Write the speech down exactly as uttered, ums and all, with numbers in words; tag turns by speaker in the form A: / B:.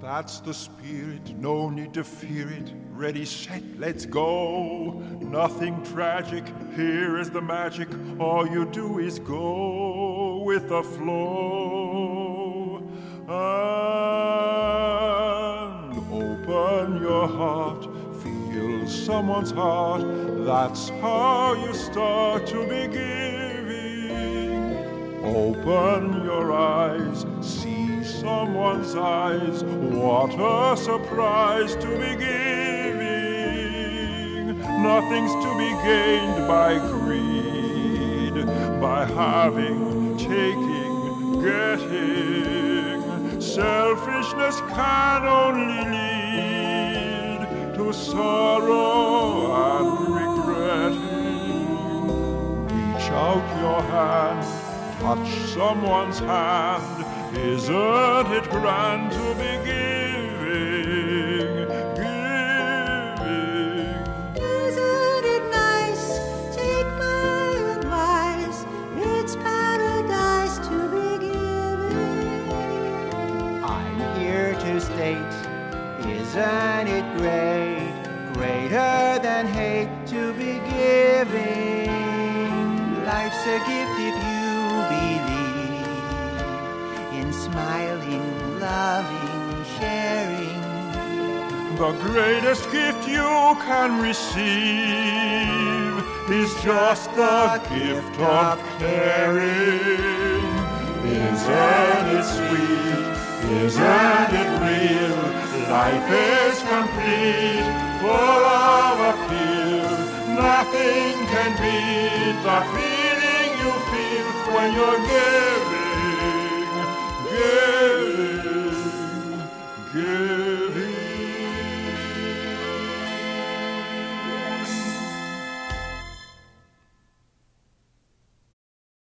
A: That's the spirit, no need to fear it. Ready, set, let's go. Nothing tragic, here is the magic. All you do is go with the flow. And open your heart, feel someone's heart. That's how you start to be giving. Open your eyes, see someone's eyes. What a surprise to be giving. Nothing's to be gained by greed, by having, taking, getting. Selfishness can only lead to sorrow and regretting. Reach out your hand, touch someone's hand. Isn't it grand to be giving, giving?
B: Isn't it nice? Take my advice. It's paradise to be giving.
C: I'm here to state, isn't it great? Greater than hate to be giving. Life's a gift if you believe. Smiling, loving, sharing.
A: The greatest gift you can receive is just the gift of caring. Isn't it sweet? Isn't it real? Life is complete, full of appeal. Nothing can beat the feeling you feel when you're giving.